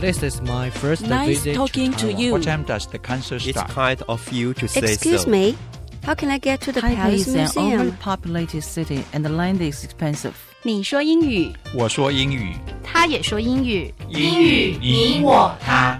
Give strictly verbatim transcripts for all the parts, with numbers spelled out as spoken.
This is my first Nice visit talking to you. What time does the concert It's start? kind of you to say Excuse so. me, how can I get to the Taipei Palace is an Museum? overpopulated city and the land is expensive. 你说英语， 我说英语， 他也说英语， 英语你我他。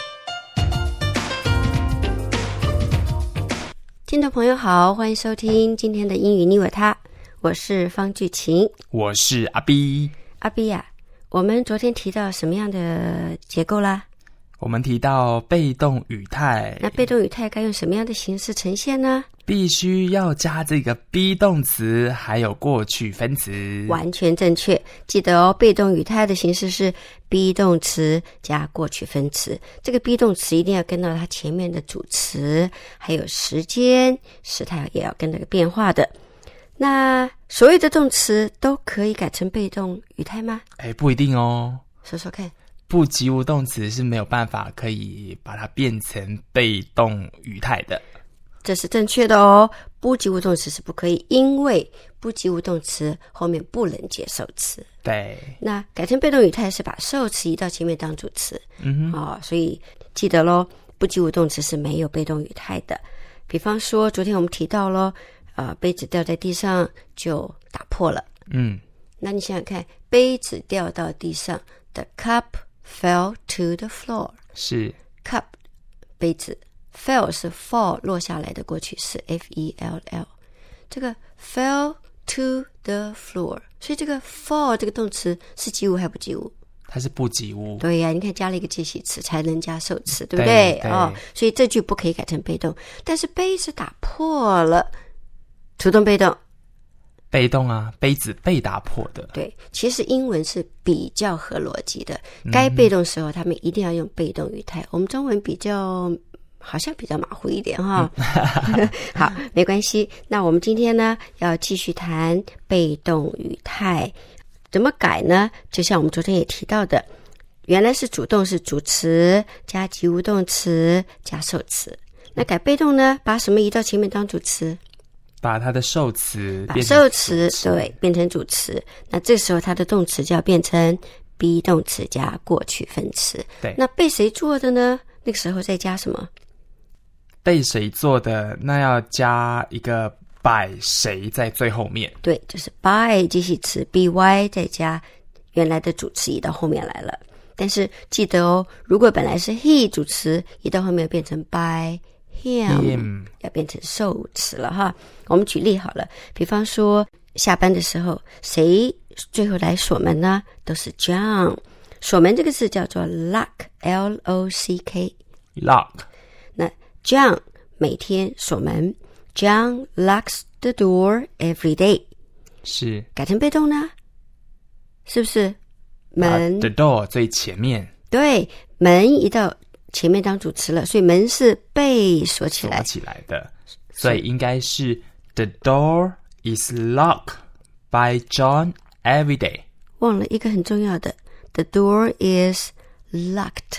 听众朋友好，欢迎收听今天的英语你我他，我是方巨琴。 我是阿 B。 阿 B 呀、啊，我们昨天提到什么样的结构啦？ 我们提到被动语态， 那被动语态该用什么样的形式呈现呢？ 必须要加这个 be 动词，还有过去分词。 完全正确，记得哦，被动语态的形式是 be 动词加过去分词。这个 be 动词一定要跟到它前面的主词，还有时间、时态也要跟那个变化的。那所有的动词都可以改成被动语态吗？ 哎，不一定哦。 说说看。 不及物动词是没有办法可以把它变成被动语态的。 这是正确的哦，不及物动词是不可以，因为不及物动词后面不能接受词。 对， 那改成被动语态是把受词移到前面当主词。 嗯哼， 哦，所以记得咯，不及物动词是没有被动语态的。比方说，昨天我们提到咯，呃，杯子掉在地上就打破了。 嗯， 那你想想看，杯子掉到地上 ，the cup fell to the floor。 是 cup 杯子 fell 是 fall 落下来的过去式 F E L L， 这个 fell to the floor， 所以这个 fall 这个动词是及物还不及物？ 它是不及物。 对呀、啊，你看加了一个介系词才能加受词，对不对？ 对哦，所以这句不可以改成被动。但是杯子打破了，主动被动。 被动啊，杯子被打破的。 对，其实英文是比较合逻辑的，该被动时候他们一定要用被动语态。我们中文比较好像比较马虎一点哈。好，没关系。那我们今天呢要继续谈被动语态，怎么改呢？就像我们昨天也提到的，原来是主动是主词加及物动词加受词，那改被动呢，把什么移到前面当主词？ 把它的受词把变成受词对变成主词，那这时候它的动词就要变成 be 动词加过去分词。 对， 那被谁做的呢？那个时候再加什么？ 被谁做的？那要加一个 by 谁在最后面。 对，就是 by 介系词 by 再加原来的主词移到后面来了。但是记得哦，如果本来是 he 主词移到后面变成 by him, him 要变成受词了哈。我们举例好了，比方说下班的时候谁最后来锁门呢？都是 John。 锁门这个字叫做 lock L O C K lock。 那 John 每天锁门， John locks the door every day。 是改成被动呢，是不是门 the door 最前面？ 对，门移到前面当主词了，所以门是被锁起来锁起来的，所以应该是 The door is locked by John every day。 忘了一个很重要的 The door is locked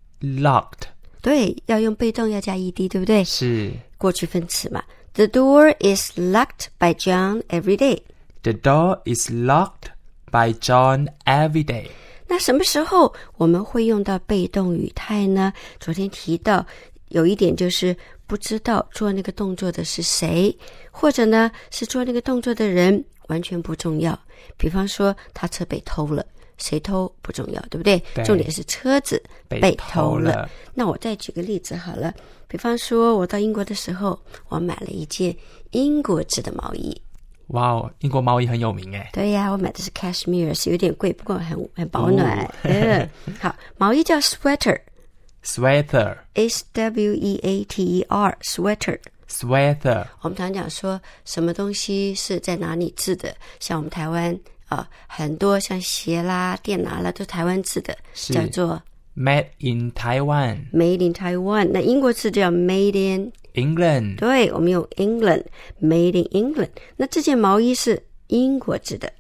locked 对，要用被动要加 ed 对不对？ 是过去分词嘛。 The door is locked by John every day。 The door is locked by John every day。 那什么时候我们会用到被动语态呢？昨天提到有一点就是不知道做那个动作的是谁，或者呢是做那个动作的人完全不重要。比方说他车被偷了，谁偷不重要，对不对？ 对， 重点是车子被偷了。 被偷了。 那我再举个例子好了，比方说我到英国的时候，我买了一件英国制的毛衣。 哇哦，英国毛衣很有名诶。 对呀，我买的是 cashmere， 是有点贵，不过很很保暖。 哦嗯，好，毛衣叫 sweater。 Sweater S W E A T E R Sweater Sweater。 我们常讲说什么东西是在哪里制的，像我们台湾啊、呃，很多像鞋啦、电脑啦都台湾制的，叫做 Made in Taiwan Made in Taiwan。 那英国制叫 Made in England。 对，我们用 England Made in England。 那这件毛衣是英国制的。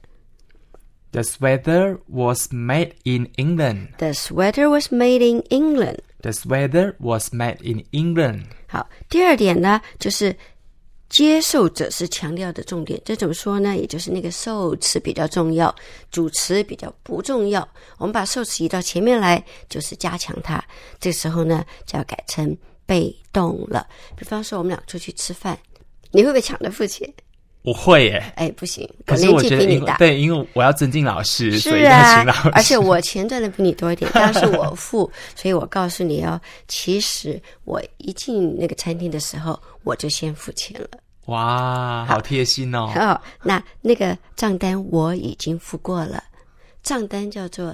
The sweater was made in England. The sweater was made in England. The sweater was made in England. 好，第二点呢，就是接受者是强调的重点，这怎么说呢？也就是那个受词比较重要，主词比较不重要。我们把受词移到前面来，就是加强它。这时候呢，就要改成被动了。比方说，我们俩出去吃饭，你会不会抢着付钱？ 我会耶。 哎，不行， 可是我觉得因为对，因为我要尊敬老师， 是啊， 所以要请老师。 而且我钱赚的比你多一点，当然是我付。所以我告诉你哦，其实我一进那个餐厅的时候，我就先付钱了。 哇，好贴心哦。 哦，那那个账单我已经付过了，账单叫做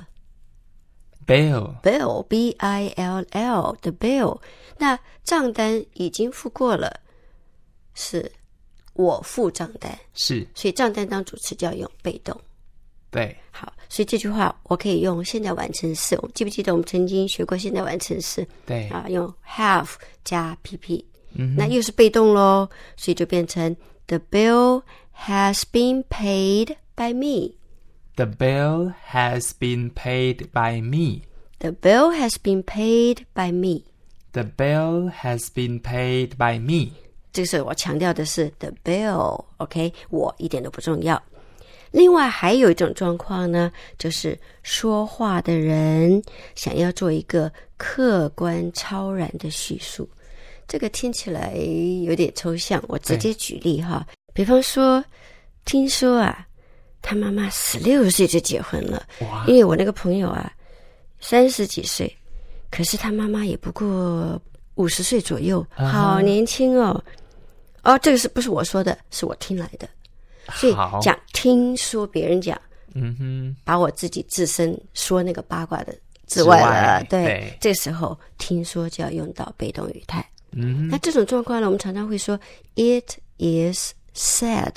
bill bill B I L L 的 bill。那账单已经付过了，是我付账单， 是， 所以账单当主词就要用被动。 对， 好，所以这句话我可以用现在完成式。我记不记得我们曾经学过现在完成式？ 对啊，用 have 加 P P， 嗯， 那又是被动咯，所以就变成 The bill has been paid by me. The bill has been paid by me. The bill has been paid by me. The bill has been paid by me. 这个时候我强调的是 the bill， OK， 我一点都不重要。另外还有一种状况呢，就是说话的人想要做一个客观超然的叙述，这个听起来有点抽象，我直接举例哈。比方说，听说啊，他妈妈十六岁就结婚了，因为我那个朋友啊，三十几岁，可是他妈妈也不过五十岁左右，好年轻哦。哦，这个是不是我说的？是我听来的。所以讲听说别人讲， 嗯哼， 把我自己自身说那个八卦的之外了。对， 对， 这时候听说就要用到被动语态。 嗯， 那这种状况呢，我们常常会说 It is said.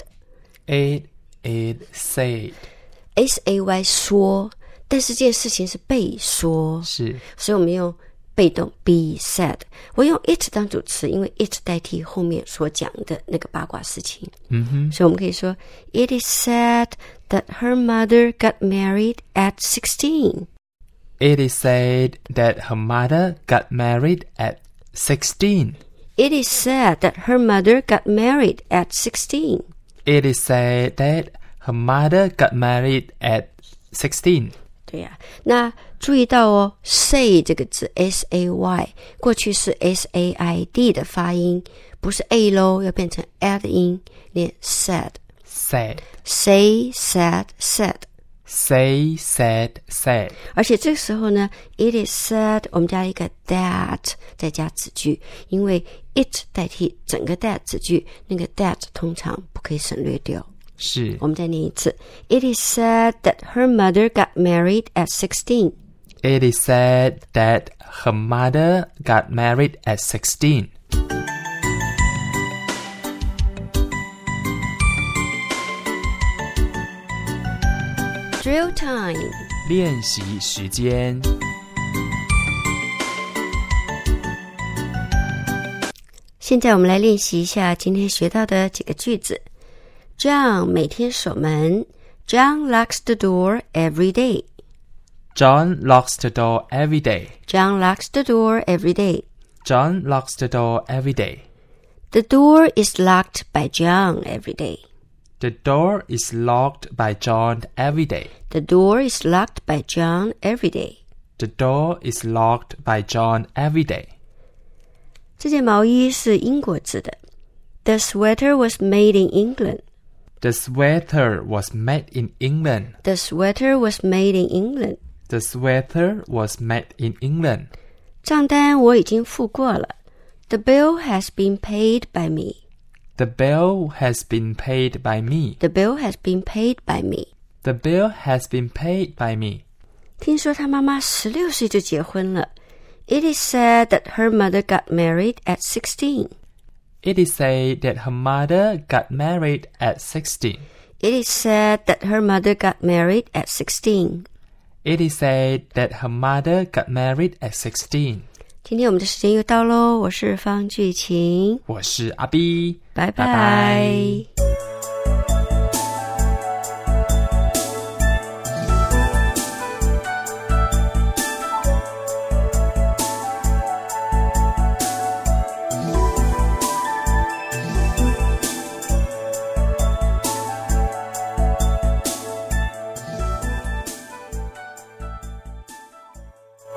It is said. S A Y 说，但是这件事情是被说， 是， 所以我们用被动 be said。我用 it 当主词，因为 it 代替后面所讲的那个八卦事情。 嗯哼， 所以我们可以说 It is said that her mother got married at sixteen. It is said that her mother got married at sixteen. It is said that her mother got married at sixteen. It is said that her mother got married at sixteen. 对呀、啊，那注意到哦 say 这个字 S A Y 过去是 S A I D 的发音，不是 A 咯，要变成 A 的音，念 said said say said said say said said。 而且这个时候呢 it is said 我们加一个 that 再加子句，因为 it 代替整个 that 子句，那个 that 通常不可以省略掉。 是， 我们再念一次 It is said that her mother got married at sixteen. It is said that her mother got married at sixteen. Drill time 练习时间。 现在我们来练习一下今天学到的几个句子。John 每天锁门。John locks the door every day. John locks the door every day. John locks the door every day. John locks the door every day. The door is locked by John every day. The door is locked by John every day. The door is locked by John every day. The door is locked by John every day. 这件毛衣是英国制的。The sweater was made in England. The sweater was made in England. The sweater was made in England. The sweater was made in England. 账单我已经付过了。The bill has been paid by me. The bill has been paid by me. The bill has been paid by me. The bill has been paid by me. 听说他妈妈十六岁就结婚了。It is said that her mother got married at sixteen. It is said that her mother got married at sixteen. It is said that her mother got married at sixteen. It is said that her mother got married at sixteen. 今天我们的时间又到咯，我是方巨晴， 我是阿 B， 拜拜。 拜拜。